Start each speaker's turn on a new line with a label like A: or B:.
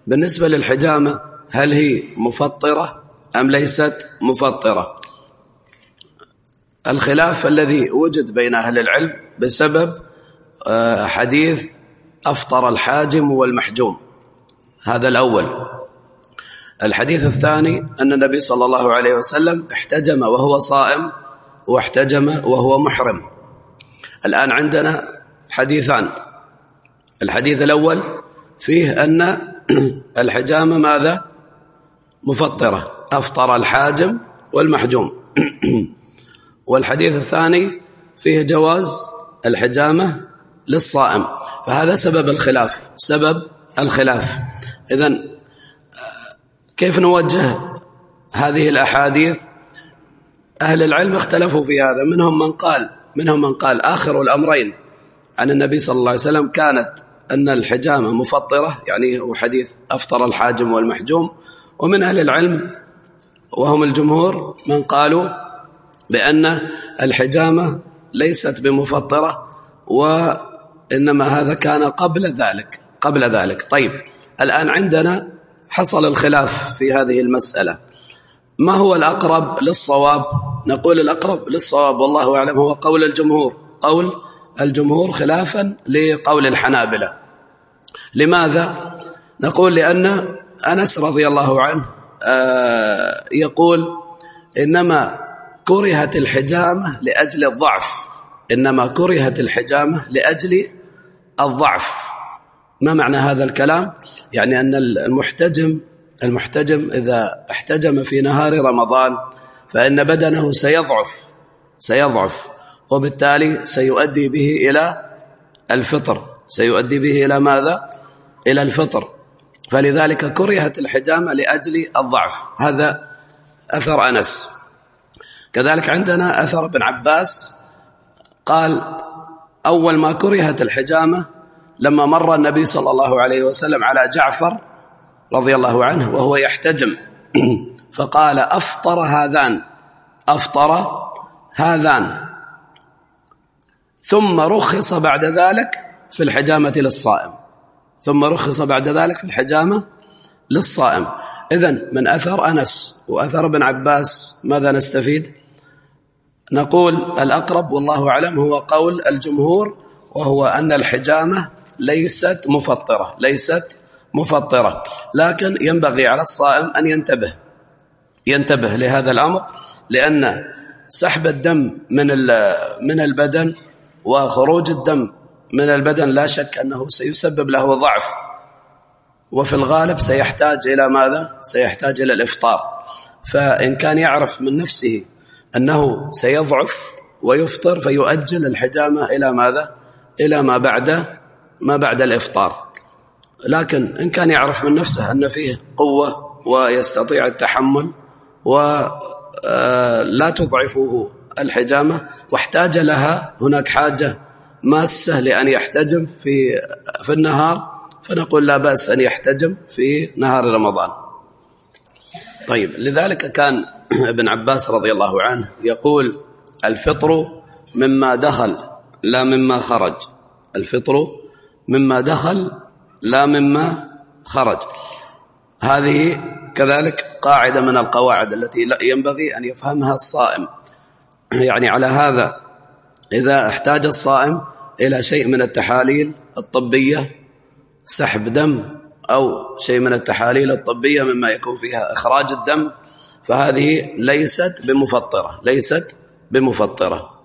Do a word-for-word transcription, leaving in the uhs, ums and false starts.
A: بالنسبة للحجامة هل هي مفطرة أم ليست مفطرة؟ الخلاف الذي وجد بين أهل العلم بسبب حديث أفطر الحاجم والمحجوم، هذا الأول. الحديث الثاني أن النبي صلى الله عليه وسلم احتجم وهو صائم واحتجم وهو محرم. الآن عندنا حديثان. الحديث الأول فيه أن الحجامة ماذا؟ مفطرة، أفطر الحاجم والمحجوم. والحديث الثاني فيه جواز الحجامة للصائم، فهذا سبب الخلاف، سبب الخلاف. إذن كيف نوجه هذه الأحاديث؟ أهل العلم اختلفوا في هذا، منهم من قال منهم من قال آخر الأمرين عن النبي صلى الله عليه وسلم كانت أن الحجامة مفطرة، يعني هو حديث أفطر الحاجم والمحجوم. ومن أهل العلم وهم الجمهور من قالوا بأن الحجامة ليست بمفطرة، وإنما هذا كان قبل ذلك قبل ذلك طيب، الآن عندنا حصل الخلاف في هذه المسألة، ما هو الأقرب للصواب؟ نقول الأقرب للصواب والله أعلم هو قول الجمهور، قول الجمهور خلافا لقول الحنابلة. لماذا؟ نقول لأن أنس رضي الله عنه يقول إنما كرهت الحجامة لأجل الضعف، إنما كرهت الحجامة لأجل الضعف. ما معنى هذا الكلام؟ يعني أن المحتجم المحتجم إذا احتجم في نهار رمضان فإن بدنه سيضعف سيضعف وبالتالي سيؤدي به إلى الفطر، سيؤدي به إلى ماذا؟ إلى الفطر. فلذلك كرهت الحجامة لأجل الضعف، هذا أثر أنس. كذلك عندنا أثر ابن عباس قال أول ما كرهت الحجامة لما مر النبي صلى الله عليه وسلم على جعفر رضي الله عنه وهو يحتجم فقال أفطر هذان أفطر هذان ثم رخص بعد ذلك في الحجامة للصائم ثم رخص بعد ذلك في الحجامة للصائم. إذن من أثر أنس وأثر ابن عباس ماذا نستفيد؟ نقول الأقرب والله أعلم هو قول الجمهور، وهو أن الحجامة ليست مفطرة ليست مفطرة لكن ينبغي على الصائم أن ينتبه ينتبه لهذا الأمر، لأن سحب الدم من من البدن وخروج الدم من البدن لا شك أنه سيسبب له ضعف، وفي الغالب سيحتاج إلى ماذا؟ سيحتاج إلى الإفطار. فإن كان يعرف من نفسه أنه سيضعف ويفطر فيؤجل الحجامة إلى ماذا؟ إلى ما بعد ما بعد الإفطار. لكن إن كان يعرف من نفسه أن فيه قوة ويستطيع التحمل ولا تضعفه الحجامة واحتاج لها، هناك حاجة ماسة لأن يحتجم في في النهار، فنقول لا بأس أن يحتجم في نهار رمضان. طيب، لذلك كان ابن عباس رضي الله عنه يقول الفطر مما دخل لا مما خرج، الفطر مما دخل لا مما خرج. هذه كذلك قاعدة من القواعد التي ينبغي أن يفهمها الصائم. يعني على هذا إذا احتاج الصائم إلى شيء من التحاليل الطبية، سحب دم أو شيء من التحاليل الطبية مما يكون فيها إخراج الدم، فهذه ليست بمفطرة ليست بمفطرة